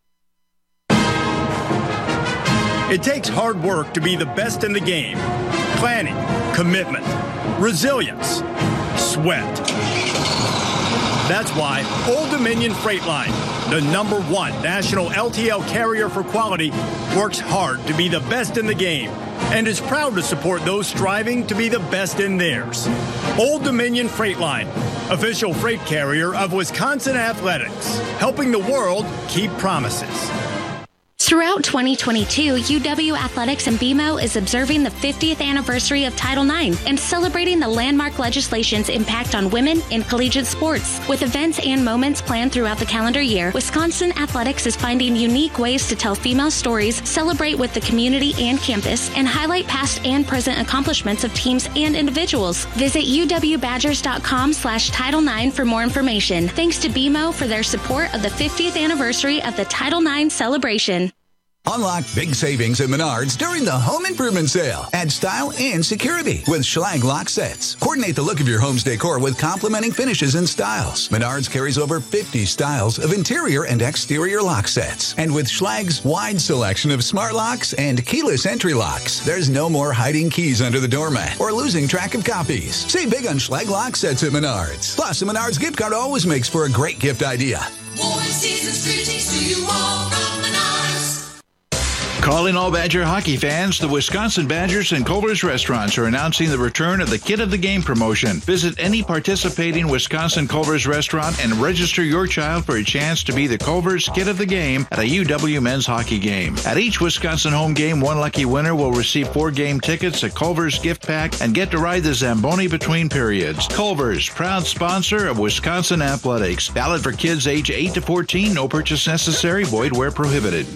It takes hard work to be the best in the game. Planning, commitment, resilience, sweat. That's why Old Dominion Freight Line, the number one national L T L carrier for quality, works hard to be the best in the game and is proud to support those striving to be the best in theirs. Old Dominion Freight Line, official freight carrier of Wisconsin Athletics, helping the world keep promises. Throughout twenty twenty-two, U W Athletics and B M O is observing the fiftieth anniversary of Title nine and celebrating the landmark legislation's impact on women in collegiate sports. With events and moments planned throughout the calendar year, Wisconsin Athletics is finding unique ways to tell female stories, celebrate with the community and campus, and highlight past and present accomplishments of teams and individuals. Visit U W Badgers dot com slash Title nine for more information. Thanks to B M O for their support of the fiftieth anniversary of the Title nine celebration. Unlock big savings at Menards during the home improvement sale. Add style and security with Schlag lock sets. Coordinate the look of your home's decor with complementing finishes and styles. Menards carries over fifty styles of interior and exterior lock sets. And with Schlag's wide selection of smart locks and keyless entry locks, there's no more hiding keys under the doormat or losing track of copies. Save big on Schlag lock sets at Menards. Plus, a Menards gift card always makes for a great gift idea. More season's greetings to you all from Menards. Calling all Badger hockey fans, the Wisconsin Badgers and Culver's Restaurants are announcing the return of the Kid of the Game promotion. Visit any participating Wisconsin Culver's restaurant and register your child for a chance to be the Culver's Kid of the Game at a U W men's hockey game. At each Wisconsin home game, one lucky winner will receive four game tickets, a Culver's gift pack, and get to ride the Zamboni between periods. Culver's, proud sponsor of Wisconsin Athletics. Valid for kids age eight to fourteen. No purchase necessary. Void where prohibited.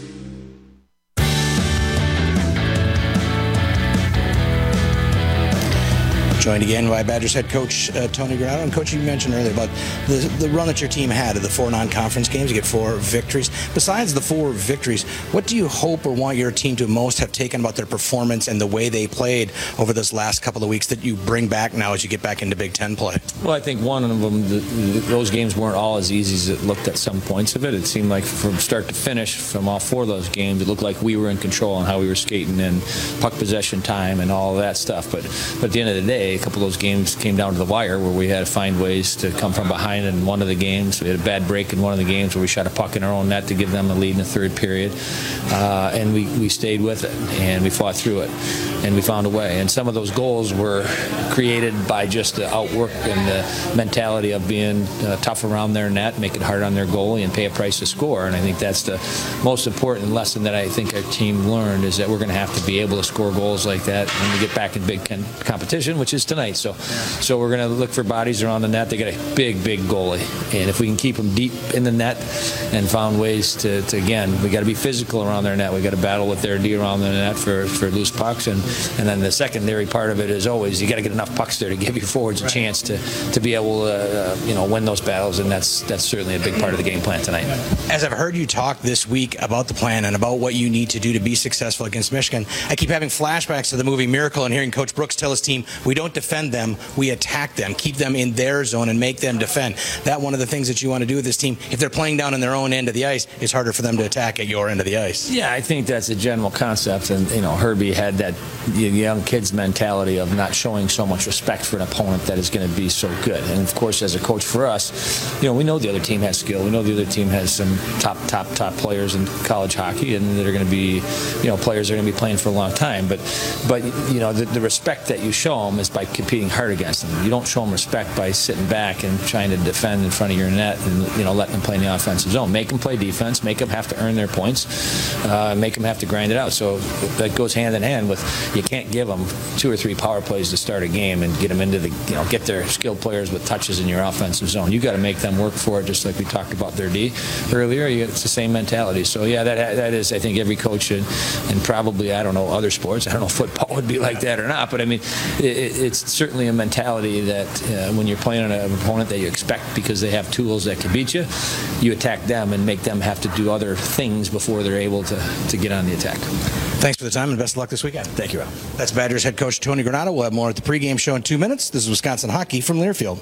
Joined again by Badgers head coach uh, Tony Granato. And Coach, you mentioned earlier about the, the run that your team had of the four non-conference games. You get four victories. Besides the four victories, what do you hope or want your team to most have taken about their performance and the way they played over this last couple of weeks that you bring back now as you get back into Big Ten play? Well, I think one of them, the, those games weren't all as easy as it looked at some points of it. It seemed like from start to finish, from all four of those games, it looked like we were in control on how we were skating and puck possession time and all of that stuff. But, but at the end of the day, a couple of those games came down to the wire where we had to find ways to come from behind in one of the games. We had a bad break in one of the games where we shot a puck in our own net to give them a lead in the third period. Uh, and we, we stayed with it, and we fought through it, and we found a way. And some of those goals were created by just the outwork and the mentality of being uh, tough around their net, make it hard on their goalie, and pay a price to score. And I think that's the most important lesson that I think our team learned, is that we're going to have to be able to score goals like that when we get back in Big Ten competition, which is tonight. So, so we're going to look for bodies around the net. They got a big, big goalie, and if we can keep them deep in the net and found ways to, to again, we got to be physical around their net. We got to battle with their D around the net for, for loose pucks, and and then the secondary part of it is always you got to get enough pucks there to give your forwards a right. chance to, to be able to uh, you know win those battles, and that's that's certainly a big part of the game plan tonight. As I've heard you talk this week about the plan and about what you need to do to be successful against Michigan, I keep having flashbacks to the movie Miracle and hearing Coach Brooks tell his team, we don't defend them, we attack them, keep them in their zone and make them defend. That one of the things that you want to do with this team, if they're playing down on their own end of the ice, it's harder for them to attack at your end of the ice. Yeah, I think that's a general concept, and you know Herbie had that young kid's mentality of not showing so much respect for an opponent that is going to be so good. And of course, as a coach for us, you know we know the other team has skill. We know the other team has some top, top, top players in college hockey, and that are going to be, you know, players that are going to be playing for a long time. But, but you know, the, the respect that you show them is by competing hard against them. You don't show them respect by sitting back and trying to defend in front of your net and, you know, letting them play in the offensive zone. Make them play defense. Make them have to earn their points. Uh, make them have to grind it out. So that goes hand in hand with you can't give them two or three power plays to start a game and get them into the, you know, get their skilled players with touches in your offensive zone. You got to make them work for it, just like we talked about their D earlier. You, it's the same mentality. So yeah, that that is, I think, every coach should, and probably, I don't know, other sports. I don't know if football would be like that or not, but I mean, it, it's certainly a mentality that uh, when you're playing on an opponent that you expect because they have tools that can beat you, you attack them and make them have to do other things before they're able to, to get on the attack. Thanks for the time and best of luck this weekend. Thank you, Rob. That's Badgers head coach Tony Granato. We'll have more at the pregame show in two minutes. This is Wisconsin Hockey from Learfield.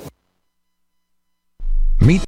Meet.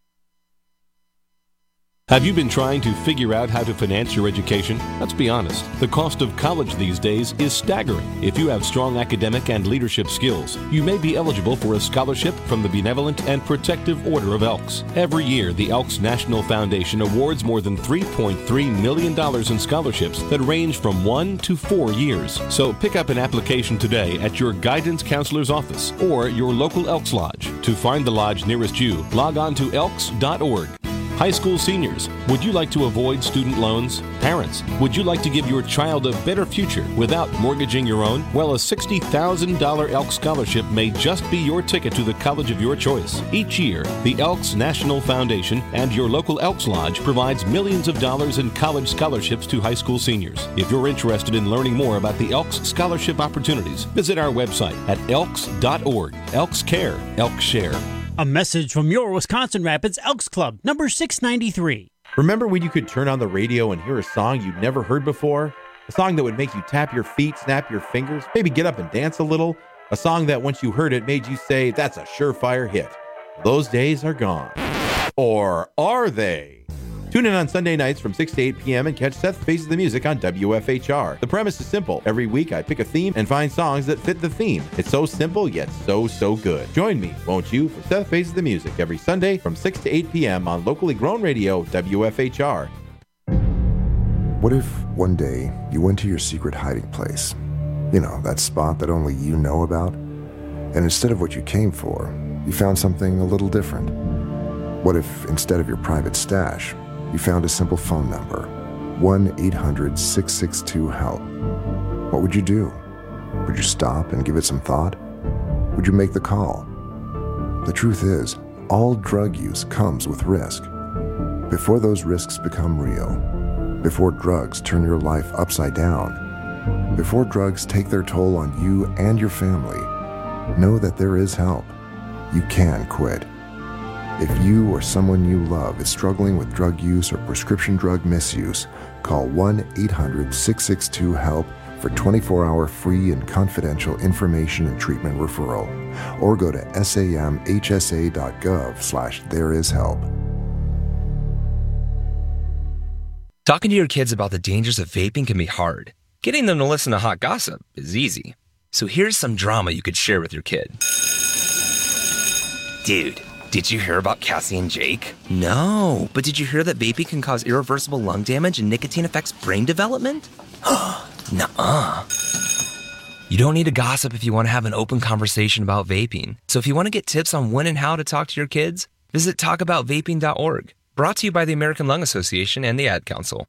Have you been trying to figure out how to finance your education? Let's be honest, the cost of college these days is staggering. If you have strong academic and leadership skills, you may be eligible for a scholarship from the Benevolent and Protective Order of Elks. Every year, the Elks National Foundation awards more than three point three million dollars in scholarships that range from one to four years. So pick up an application today at your guidance counselor's office or your local Elks Lodge. To find the lodge nearest you, log on to elks dot org. High school seniors, would you like to avoid student loans? Parents, would you like to give your child a better future without mortgaging your own? Well, a sixty thousand dollars Elks Scholarship may just be your ticket to the college of your choice. Each year, the Elks National Foundation and your local Elks Lodge provides millions of dollars in college scholarships to high school seniors. If you're interested in learning more about the Elks Scholarship opportunities, visit our website at elks dot org. Elks Care, Elks Share. A message from your Wisconsin Rapids Elks Club, number six ninety-three. Remember when you could turn on the radio and hear a song you'd never heard before? A song that would make you tap your feet, snap your fingers, maybe get up and dance a little? A song that once you heard it made you say, that's a surefire hit. Those days are gone. Or are they? Tune in on Sunday nights from six to eight p.m. and catch Seth Faces the Music on W F H R. The premise is simple. Every week I pick a theme and find songs that fit the theme. It's so simple, yet so, so good. Join me, won't you, for Seth Faces the Music every Sunday from six to eight p.m. on locally grown radio W F H R. What if one day you went to your secret hiding place? You know, that spot that only you know about? And instead of what you came for, you found something a little different. What if instead of your private stash, you found a simple phone number, one eight hundred six six two HELP? What would you do? Would you stop and give it some thought? Would you make the call? The truth is, all drug use comes with risk. Before those risks become real, before drugs turn your life upside down, before drugs take their toll on you and your family, know that there is help. You can quit. If you or someone you love is struggling with drug use or prescription drug misuse, call one eight hundred six six two HELP for twenty-four hour free and confidential information and treatment referral, or go to samhsa.gov slash there is help. Talking to your kids about the dangers of vaping can be hard. Getting them to listen to hot gossip is easy. So here's some drama you could share with your kid. Dude, did you hear about Cassie and Jake? No, but did you hear that vaping can cause irreversible lung damage and nicotine affects brain development? Nuh-uh. You don't need to gossip if you want to have an open conversation about vaping. So if you want to get tips on when and how to talk to your kids, visit talk about vaping dot org. Brought to you by the American Lung Association and the Ad Council.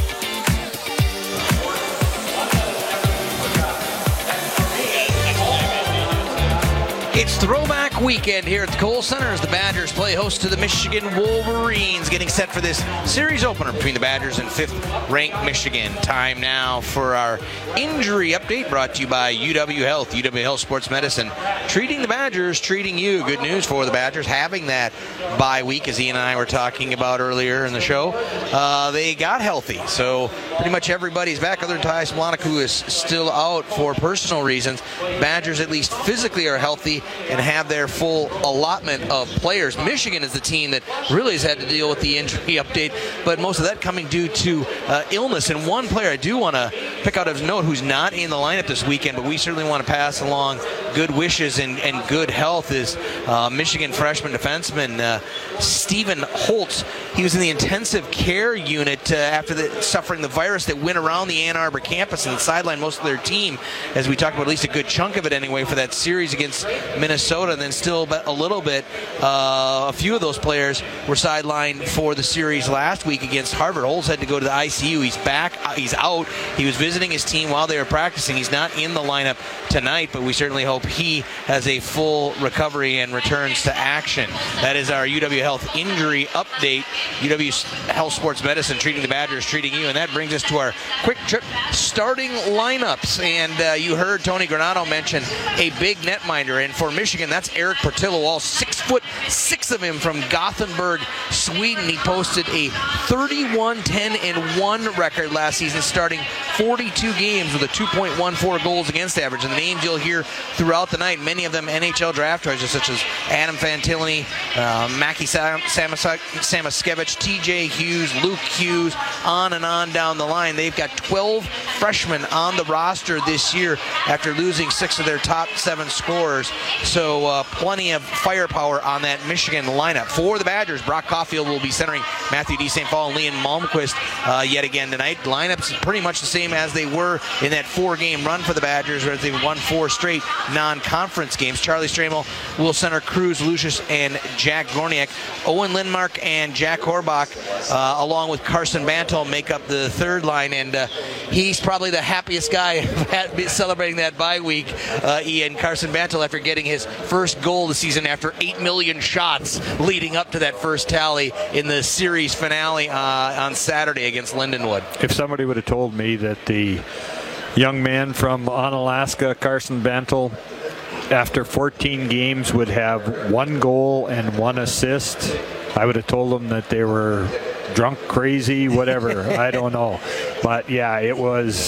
It's Throwback Weekend here at the Kohl Center as the Badgers play host to the Michigan Wolverines, getting set for this series opener between the Badgers and fifth-ranked Michigan. Time now for our injury update, brought to you by U W Health, U W Health Sports Medicine. Treating the Badgers, treating you. Good news for the Badgers, having that bye week, as Ian and I were talking about earlier in the show. Uh, they got healthy, so pretty much everybody's back, other than Tyus Malonic, who is still out for personal reasons. Badgers, at least physically, are healthy and have their full allotment of players. Michigan is the team that really has had to deal with the injury update, but most of that coming due to uh, illness. And one player I do want to pick out of note who's not in the lineup this weekend, but we certainly want to pass along good wishes and, and good health, is uh, Michigan freshman defenseman uh, Stephen Holtz. He was in the intensive care unit uh, after the, suffering the virus that went around the Ann Arbor campus and sidelined most of their team, as we talked about, at least a good chunk of it anyway, for that series against Minnesota. And then still a little bit, uh, a few of those players were sidelined for the series last week against Harvard. Holtz had to go to the I C U. He's back. He's out. He was visiting his team while they were practicing. He's not in the lineup tonight, but we certainly hope he has a full recovery and returns to action. That is our U W Health injury update. U W Health Sports Medicine, treating the Badgers, treating you. And that brings us to our quick trip starting lineups. And uh, you heard Tony Granato mention a big netminder. And for Michigan, that's Eric Portillo, all six foot six of him from Gothenburg, Sweden. He posted a thirty-one ten and one record last season, starting forty-two games with a two point one four goals against average. And the names you'll hear throughout the night, many of them N H L draft choices, such as Adam Fantilli, uh, Mackie Sam- Samaskevich, T J Hughes, Luke Hughes, on and on down the line. They've got twelve freshmen on the roster this year after losing six of their top seven scorers. So uh, plenty of firepower on that Michigan lineup. For the Badgers, Brock Caulfield will be centering Matthew D. Saint Paul and Liam Malmquist uh, yet again tonight. Lineups pretty much the same as they were in that four-game run for the Badgers, where they've won four straight non-conference games. Charlie Stramel will center Cruz, Lucius, and Jack Gorniak. Owen Lindmark and Jack Horbach, uh, along with Carson Bantle, make up the third line, and uh, he's probably the happiest guy celebrating that bye week, uh, Ian. Carson Bantle, after getting his first goal of the season after eight million shots leading up to that first tally in the series finale uh, on Saturday against Lindenwood. If somebody would have told me that the young man from Onalaska, Carson Bantle, after fourteen games would have one goal and one assist, I would have told them that they were drunk, crazy, whatever. I don't know. But yeah, it was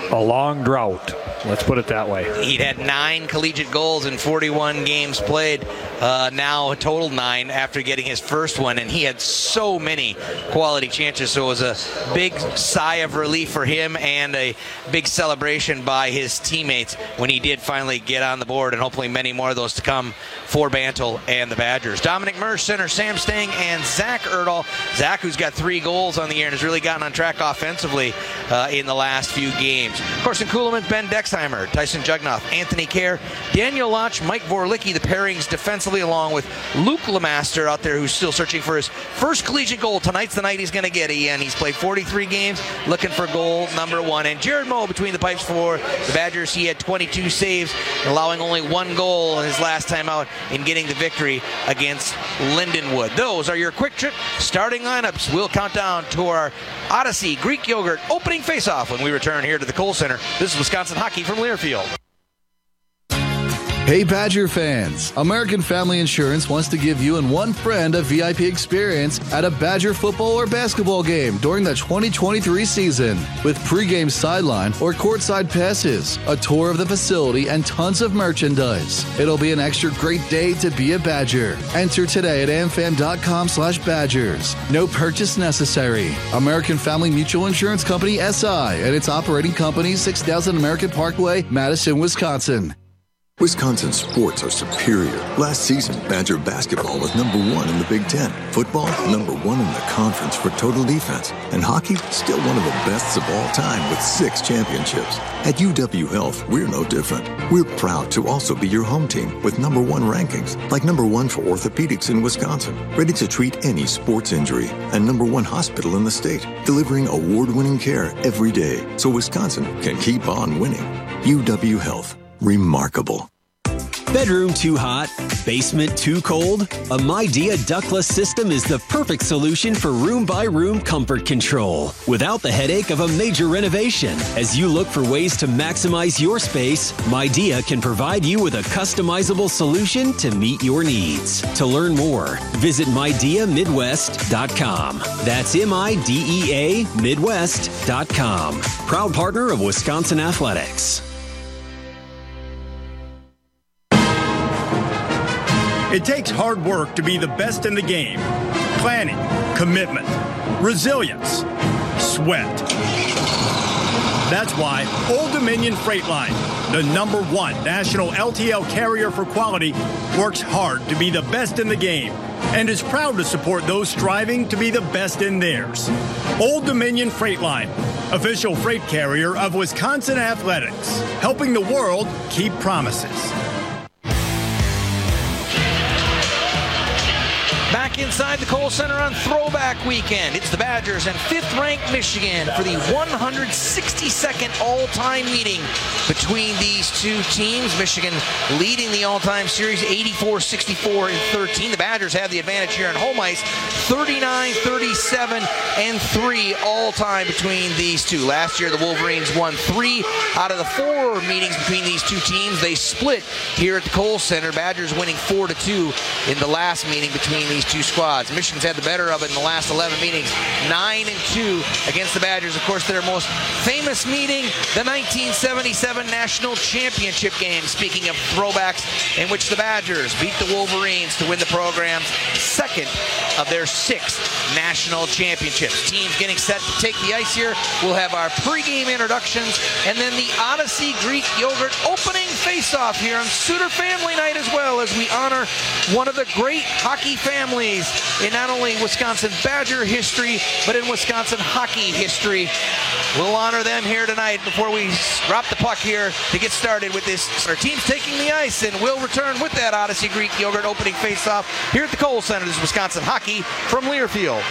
a long drought. Let's put it that way. He'd had nine collegiate goals in forty-one games played, uh, now a total nine after getting his first one, and he had so many quality chances, so it was a big sigh of relief for him and a big celebration by his teammates when he did finally get on the board, and hopefully many more of those to come for Bantle and the Badgers. Dominic Mersch, center Sam Stang, and Zach Erdahl. Zach, who's got three goals on the year and has really gotten on track offensively uh, in the last few games. Corson Kuhlman, Ben Dexheimer, Tyson Jugnoff, Anthony Kerr, Daniel Lodge, Mike Vorlicki, the pairings defensively, along with Luke Lemaster out there, who's still searching for his first collegiate goal. Tonight's the night he's going to get it, and he's played forty-three games looking for goal number one. And Jared Moe between the pipes for the Badgers. He had twenty-two saves, allowing only one goal his last time out in getting the victory against Lindenwood. Those are your quick trip starting lineups. We'll count down to our Odyssey Greek Yogurt opening face-off when we return here to the Kohl Center. This is Wisconsin Hockey from Learfield. Hey Badger fans, American Family Insurance wants to give you and one friend a V I P experience at a Badger football or basketball game during the twenty twenty-three season. With pregame sideline or courtside passes, a tour of the facility, and tons of merchandise. It'll be an extra great day to be a Badger. Enter today at amfam.com slash Badgers. No purchase necessary. American Family Mutual Insurance Company S I and its operating company, six thousand American Parkway, Madison, Wisconsin. Wisconsin sports are superior. Last season, Badger basketball was number one in the Big Ten. Football, number one in the conference for total defense. And hockey, still one of the bests of all time with six championships. At U W Health, we're no different. We're proud to also be your home team with number one rankings, like number one for orthopedics in Wisconsin, ready to treat any sports injury, and number one hospital in the state, delivering award-winning care every day so Wisconsin can keep on winning. U W Health. Remarkable. Bedroom too hot? Basement too cold? A Midea ductless system is the perfect solution for room-by-room comfort control without the headache of a major renovation. As you look for ways to maximize your space, Midea can provide you with a customizable solution to meet your needs. To learn more, visit midea midwest dot com. That's M I D E A Midwest dot com. Proud partner of Wisconsin Athletics. It takes hard work to be the best in the game. Planning, commitment, resilience, sweat. That's why Old Dominion Freight Line, the number one national L T L carrier for quality, works hard to be the best in the game and is proud to support those striving to be the best in theirs. Old Dominion Freight Line, official freight carrier of Wisconsin Athletics, helping the world keep promises. Back inside the Kohl Center on Throwback Weekend. It's the Badgers and fifth-ranked Michigan for the one hundred sixty-second all-time meeting between these two teams. Michigan leading the all-time series eighty-four sixty-four and thirteen. The Badgers have the advantage here on home ice, thirty-nine thirty-seven and three all-time between these two. Last year, the Wolverines won three out of the four meetings between these two teams. They split here at the Kohl Center. Badgers winning four to two in the last meeting between these two squads. Michigan's had the better of it in the last eleven meetings, nine and two against the Badgers. Of course, their most famous meeting, the nineteen seventy-seven National Championship game. Speaking of throwbacks, in which the Badgers beat the Wolverines to win the program's second of their six national championships. Teams getting set to take the ice here. We'll have our pregame introductions and then the Odyssey Greek Yogurt opening face-off here on Suter Family Night, as well as we honor one of the great hockey families in not only Wisconsin Badger history, but in Wisconsin hockey history. We'll honor them here tonight before we drop the puck here to get started with this. Our team's taking the ice, and we'll return with that Odyssey Greek Yogurt opening face-off here at the Kohl Center. This is Wisconsin Hockey from Learfield.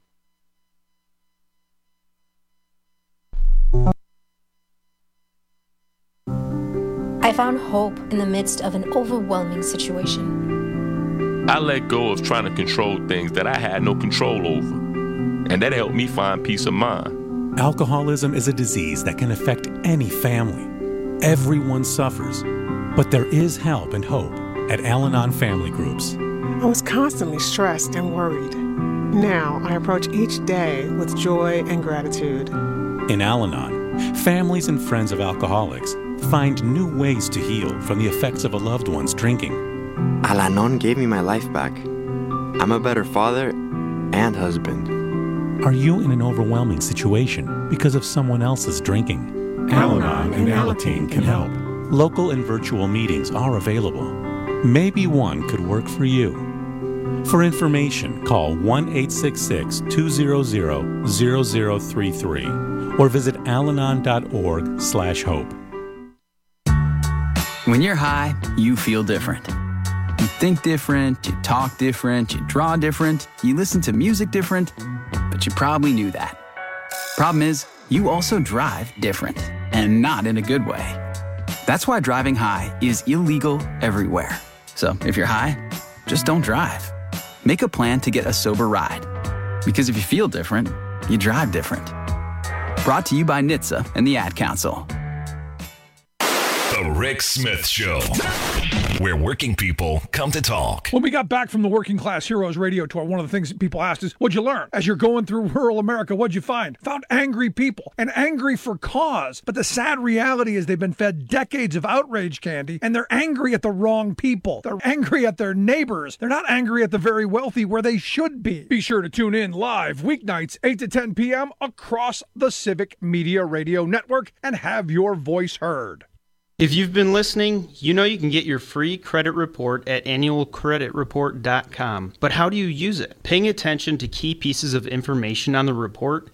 I found hope in the midst of an overwhelming situation. I let go of trying to control things that I had no control over, and that helped me find peace of mind. Alcoholism is a disease that can affect any family. Everyone suffers, but there is help and hope at Al-Anon Family Groups. I was constantly stressed and worried. Now I approach each day with joy and gratitude. In Al-Anon, Families and friends of alcoholics find new ways to heal from the effects of a loved one's drinking. Al-Anon gave me my life back. I'm a better father and husband. Are you in an overwhelming situation because of someone else's drinking? Al-Anon and Alateen can help. Local and virtual meetings are available. Maybe one could work for you. For information, call one eight six six, two hundred, zero zero three three or visit alanon dot org slash hope. When you're high, you feel different. You think different, you talk different, you draw different, you listen to music different, but you probably knew that. Problem is, you also drive different, and not in a good way. That's why driving high is illegal everywhere. So if you're high, just don't drive. Make a plan to get a sober ride. Because if you feel different, you drive different. Brought to you by N H T S A and the Ad Council. The Rick Smith Show, where working people come to talk. When we got back from the Working Class Heroes radio tour, one of the things that people asked is, what'd you learn? As you're going through rural America, what'd you find? Found angry people, and angry for cause. But the sad reality is they've been fed decades of outrage candy, and they're angry at the wrong people. They're angry at their neighbors. They're not angry at the very wealthy where they should be. Be sure to tune in live weeknights, eight to ten p.m. across the Civic Media Radio Network and have your voice heard. If you've been listening, you know you can get your free credit report at annual credit report dot com. But how do you use it? Paying attention to key pieces of information on the report